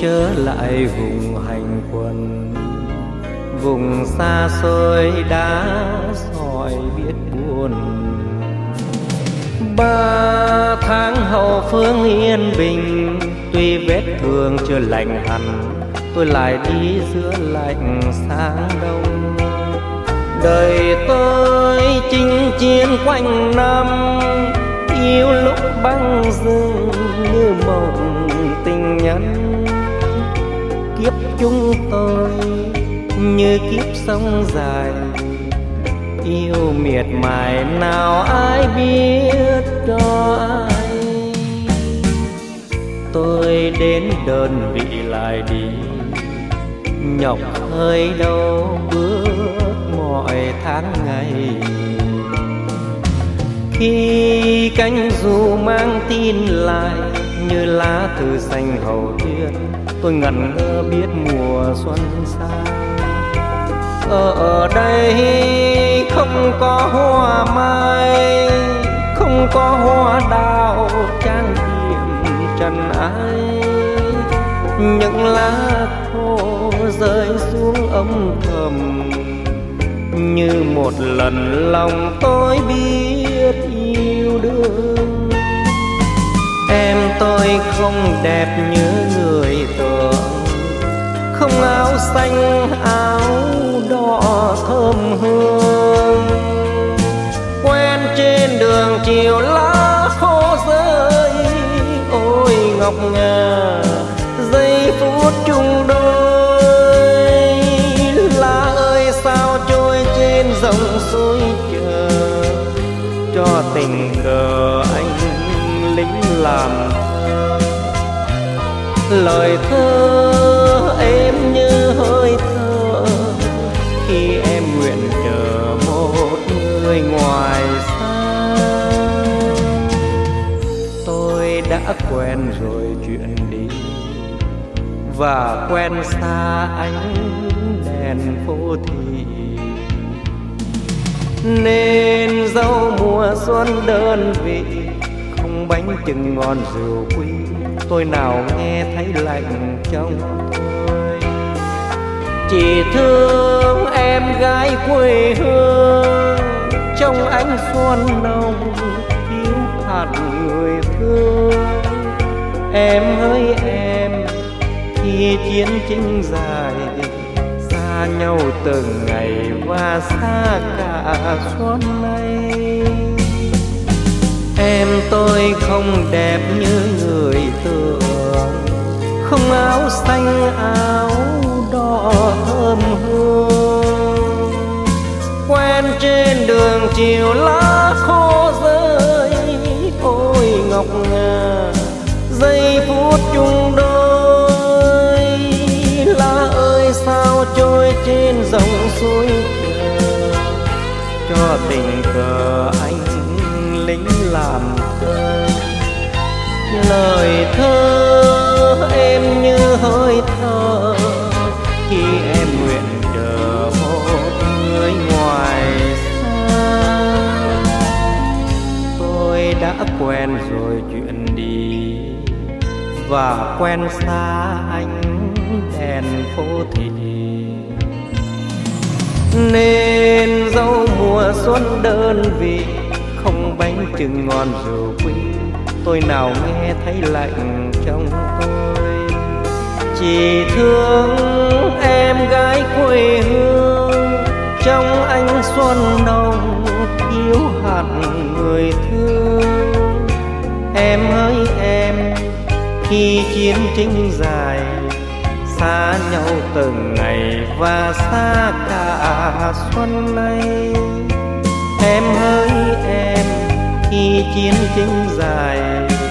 trở lại vùng hành quân, vùng xa xôi đá sỏi biết buồn. 3 tháng hậu phương yên bình, tuy vết thương chưa lành hẳn, tôi lại đi giữa lạnh sáng đông. Đời tôi chinh chiến quanh năm, yêu lúc băng rừng như mộng tình nhân. Kiếp chúng tôi như kiếp sông dài, yêu miệt mài nào ai biết cho ai. Tôi đến đơn vị lại đi, nhọc hơi đâu bước mọi tháng ngày. Khi cánh dù mang tin lại như lá thư xanh hậu tuyết, tôi ngẩn ngơ biết mùa xuân sang. Ở đây không có hoa mai, không có hoa đào trang điểm trần ai. Những lá khô rơi xuống âm thầm, như một lần lòng tôi biết yêu đương. Em tôi không đẹp như người tưởng, không áo xanh áo đỏ thơm hương. Quen trên đường chiều lá khô rơi, ôi ngọc ngà giây phút chung đôi. Lá ơi sao trôi trên dòng suối chờ, cho tình cờ anh lính làm thơ. Lời thơ êm như hơi thở, khi em nguyện chờ một người ngoài xa. Tôi đã quen rồi chuyện đi, và quen xa ánh đèn phố thị. Nên dẫu mùa xuân đơn vị, không bánh chừng ngon rượu quý, tôi nào nghe thấy lạnh trong tôi. Chỉ thương em gái quê hương, trong ánh xuân nồng thiếu hẳn người thương. Em hỡi em, khi chiến tranh dài, xa nhau từng ngày và xa cả xuân nay. Em tôi không đẹp như người tưởng, không áo xanh áo đỏ thơm hương. Quen trên đường chiều lá khô rơi, ôi ngọc ngà giây phút chung đôi. Lá ơi sao trôi trên dòng suối chờ, cho tình cờ anh lính làm thơ. Lời thơ êm như hơi thở, khi em nguyện chờ một người ngoài xa. Tôi đã quen rồi chuyện đi, và quen xa ánh đèn phố thị. Nên dẫu mùa xuân đơn vị, không bánh chừng ngon rượu quý, tôi nào nghe thấy lạnh trong tôi. Chỉ thương em gái quê hương, trong ánh xuân nồng thiếu hẳn người thương. Em hỡi em, khi chiến tranh dài, xa nhau từng ngày và xa cả xuân nay. Em hỡi em, khi chiến tranh dài,